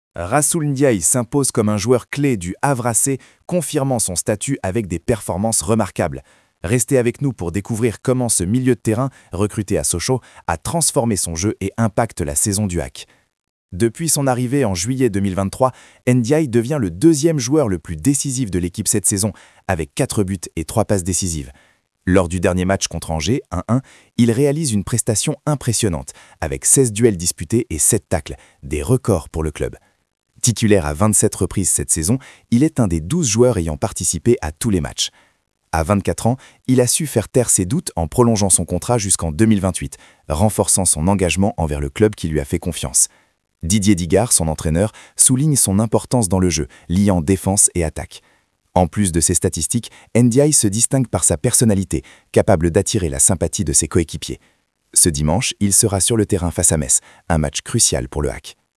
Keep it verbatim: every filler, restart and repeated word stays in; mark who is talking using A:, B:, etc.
A: Rassoul Ndiaye s'impose comme un joueur clé du Havre A C, confirmant son statut avec des performances remarquables. Restez avec nous pour découvrir comment ce milieu de terrain, recruté à Sochaux, a transformé son jeu et impacte la saison du H A C. Depuis son arrivée en juillet deux mille vingt-trois, Ndiaye devient le deuxième joueur le plus décisif de l'équipe cette saison, avec quatre buts et trois passes décisives. Lors du dernier match contre Angers, un un, il réalise une prestation impressionnante, avec seize duels disputés et sept tacles, des records pour le club. Titulaire à vingt-sept reprises cette saison, il est un des douze joueurs ayant participé à tous les matchs. À vingt-quatre ans, il a su faire taire ses doutes en prolongeant son contrat jusqu'en deux mille vingt-huit, renforçant son engagement envers le club qui lui a fait confiance. Didier Digard, son entraîneur, souligne son importance dans le jeu, liant défense et attaque. En plus de ses statistiques, Ndiaye se distingue par sa personnalité, capable d'attirer la sympathie de ses coéquipiers. Ce dimanche, il sera sur le terrain face à Metz, un match crucial pour le H A C.